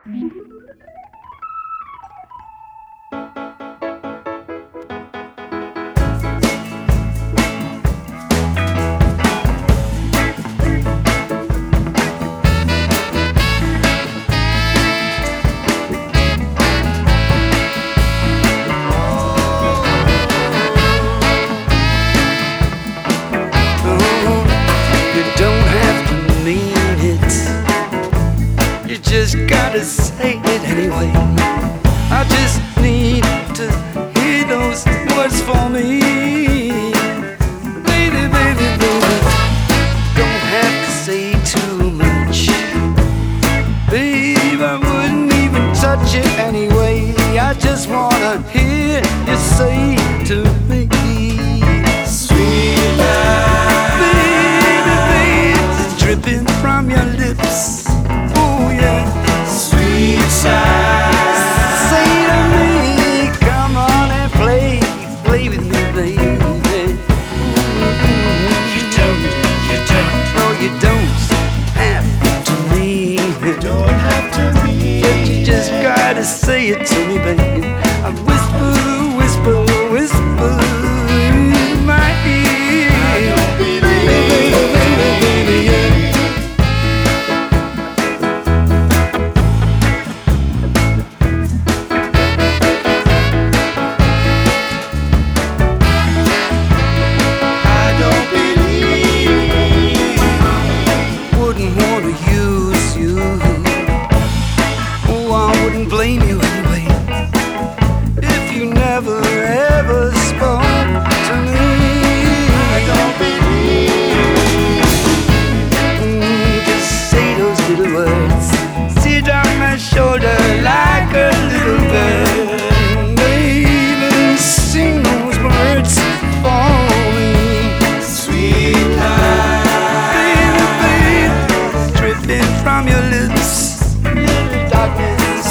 Just gotta say it anyway. I just need to hear those words for me. Baby, baby, baby, don't have to say too much. Babe, I wouldn't even touch it anyway. I just wanna hear you say to me, sweet love. Baby, baby, it's dripping from your lips. Sweet side, say to me, come on and play with me, baby. You don't, no, you don't have to mean it. Don't have to mean it. You just gotta say it to me, baby. I whisper, whisper, whisper in my ear. I don't believe baby, yeah. Blame you anyway if you never ever spoke to me. I don't believe. Just say those little words, sit on my shoulder like a little bird, baby, sing those words for me. Sweet love, baby, baby, dripping from your lips, little darkness.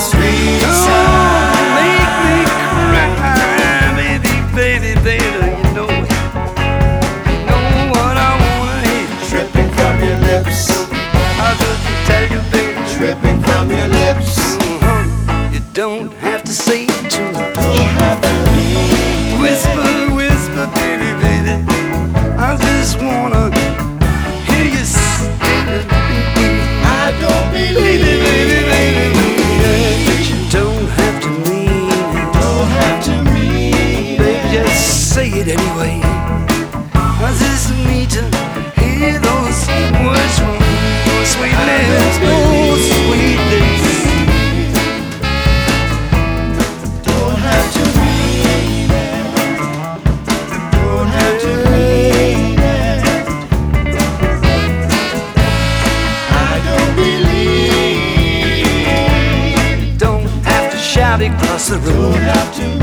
Dripping from your lips. You don't have to say too much. Don't have to mean whisper, whisper, baby, baby. I just wanna hear you say it. I don't believe. Baby, baby, baby, baby. But you don't have to mean it. Don't have to mean baby, just say it anyway. I just need to hear those words from your sweet lips. Oh, sweet lips. Don't have to mean it. Don't have to mean it. I don't believe. Don't have to shout across the room. Don't have to